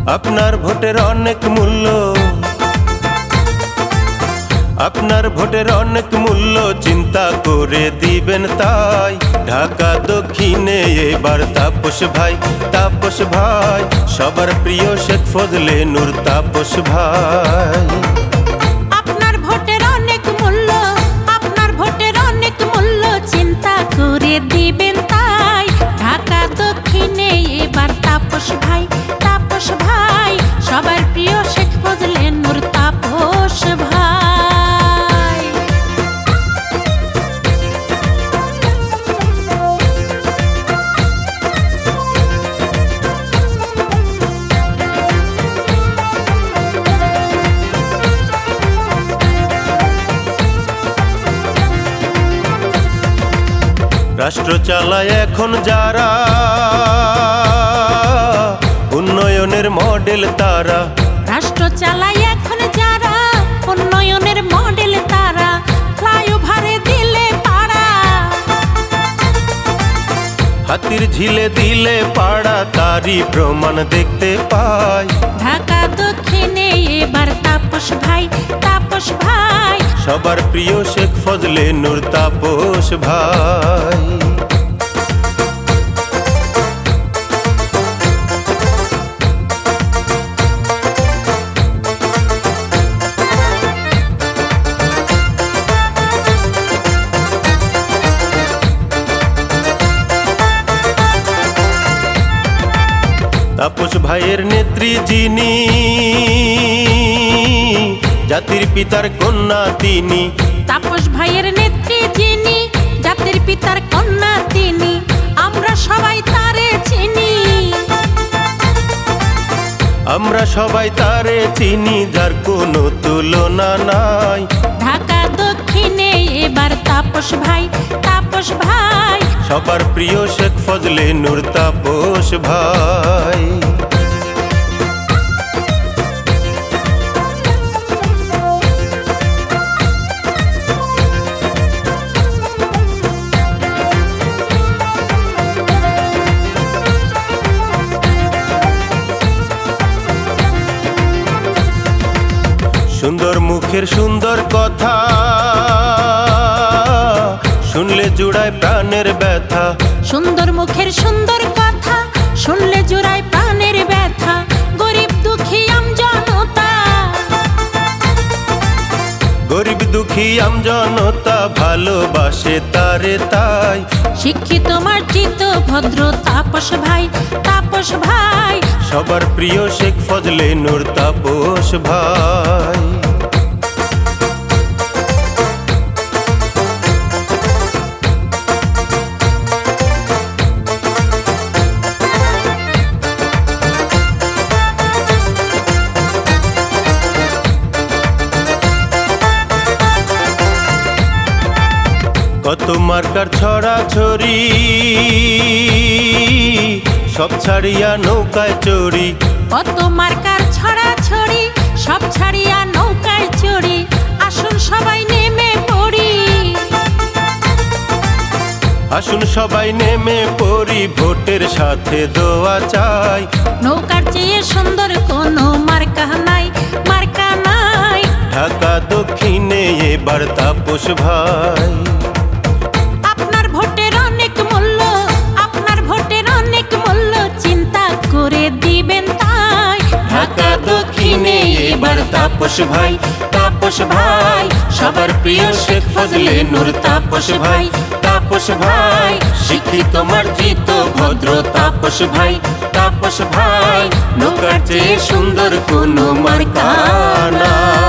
আপনার ভোটের অনেক মূল্য, আপনার ভোটের অনেক মূল্য চিন্তা করে দিবেন তাই। ঢাকা দক্ষিণে এবার তাপস ভাই, তাপস ভাই সবার প্রিয় শেখ ফজলে নূর তাপস ভাই। আপনার ভোটের অনেক মূল্য, আপনার ভোটের অনেক মূল্য চিন্তা করে দিবেন তাই। ঢাকা দক্ষিণে এবার তাপস ভাই, তাপস ভাই সবার প্রিয় শেখ ফজলে নূর তাপস ভাই। রাষ্ট্র চালায় এখন যারা, উন্নয়নের মডেল তারা। রাষ্ট্র চালায় এখন যারা, উন্নয়নের মডেল তারা। ফ্লাইওভারে দিলে পাড়া, হাতির ঝিলে দিলে পাড়া, তারই প্রমাণ দেখতে পাই। ঢাকা দক্ষিণে এবার তাপস ভাই, তাপস ভাই সবার প্রিয় শেখ ফজলে নূর তাপস ভাই। তাপস ভাইয়ের নেত্রী যিনি, জাতির পিতার কন্যা তিনি। তাপস ভাইয়ের নেত্রী যিনি, জাতির পিতার কন্যা তিনি। আমরা সবাই তারে চিনি, আমরা সবাই তারে চিনি, যার কোনো তুলনা নাই। ঢাকা দক্ষিণে এবার তাপস ভাই, তাপস ভাই সবার প্রিয় শেখ ফজলে নূর তাপস ভাই। সুন্দর মুখের সুন্দর কথা, শুনলে জুড়ায় প্রাণের ব্যথা। সুন্দর মুখের সুন্দর কথা, শুনলে জোড়ায় প্রাণের ব্যথা। গরিব দুঃখী আমজনতা, গরিব দুঃখী আমজনতা ভালোবাসে তারে তাই। শিক্ষিত মার্জিত ভদ্র তাপস ভাই, তাপস ভাই সবার প্রিয় শেখ ফজলে নূর তাপস ভাই। কত মার্কার ছড়াছড়ি, সব ছাড়িয়া নৌকায় চড়ি। কত মার্কার ছড়াছড়ি, সব ছাড়িয়া নৌকায় চড়ি। আসুন সবাই নেমে পড়ি, আসুন সবাই নেমে পড়ি, ভোটের সাথে দোয়া চাই। নৌকার চেয়ে সুন্দর কোনো মার্কা নাই, মার্কা নাই। ঢাকা দক্ষিণে এবার তাপস ভাই। আপনার ভোটের অনেক মূল্য, আপনার ভোটের অনেক মূল্য চিন্তা করে দিবেন তাই। ঢাকা দক্ষিণে এবার তাপস ভাই, তাপস ভাই সবার প্রিয় শেখ ফজলে নূর তাপস ভাই। তাপস ভাই শিক্ষিত মার্জিত ভদ্র তাপস ভাই, তাপস ভাই নৌকার চেয়ে সুন্দর কোনো মার্কা নাই।